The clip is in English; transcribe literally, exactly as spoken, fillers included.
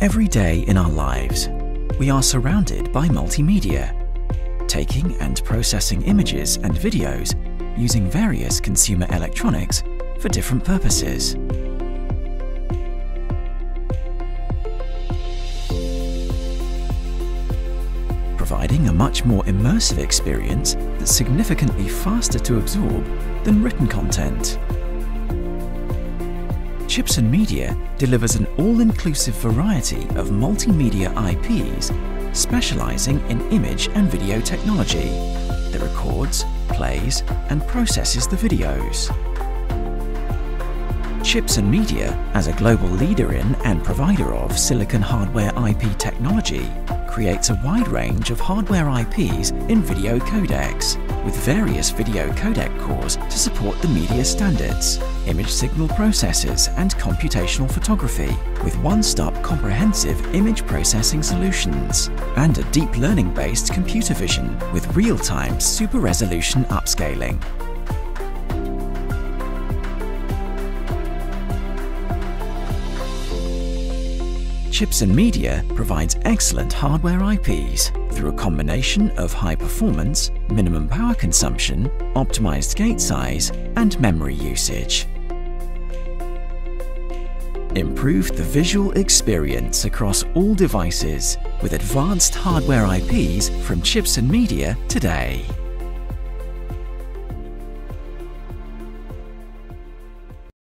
Every day in our lives, we are surrounded by multimedia, taking and processing images and videos using various consumer electronics for different purposes. Providing a much more immersive experience that's significantly faster to absorb than written content. Chips and Media delivers an all-inclusive variety of multimedia I Ps specializing in image and video technology that records, plays, and processes the videos. Chips and Media, as a global leader in and provider of silicon hardware I P technology, creates a wide range of hardware I Ps in video codecs, with various video codec cores to support the media standards, image signal processors and computational photography, with one-stop comprehensive image processing solutions, and a deep learning-based computer vision with real-time super-resolution upscaling. Chips and Media provides excellent hardware I Ps through a combination of high performance, minimum power consumption, optimized gate size, and memory usage. Improve the visual experience across all devices with advanced hardware I Ps from Chips and Media today.